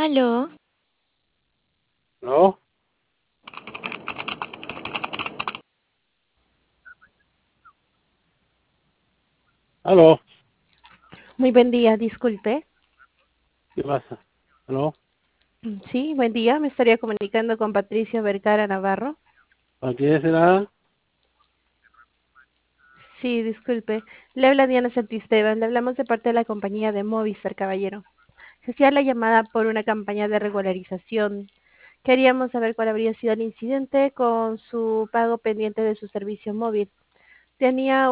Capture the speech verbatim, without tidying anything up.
Aló, ¿No? ¿Aló? Muy buen día, disculpe. ¿Qué pasa? ¿Aló? Sí, buen día. Me estaría comunicando con Patricia Vergara Navarro. ¿Para qué será? Sí, disculpe. Le habla Diana Santisteban. Le hablamos de parte de la compañía de Movistar, caballero. Se hacía la llamada por una campaña de regularización. Queríamos saber cuál habría sido el incidente con su pago pendiente de su servicio móvil. Tenía